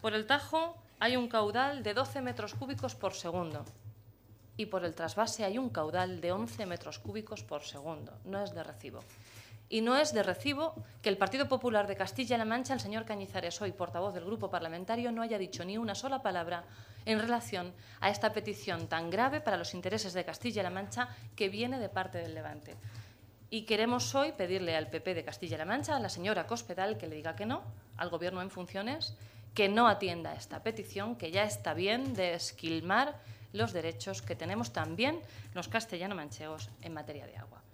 Por el Tajo hay un caudal de 12 metros cúbicos por segundo y por el trasvase hay un caudal de 11 metros cúbicos por segundo. No es de recibo. Y no es de recibo que el Partido Popular de Castilla-La Mancha, el señor Cañizares, hoy portavoz del grupo parlamentario, no haya dicho ni una sola palabra en relación a esta petición tan grave para los intereses de Castilla-La Mancha que viene de parte del Levante. Y queremos hoy pedirle al PP de Castilla-La Mancha, a la señora Cospedal, que le diga que no, al Gobierno en funciones, que no atienda esta petición, que ya está bien de esquilmar los derechos que tenemos también los castellano-manchegos en materia de agua.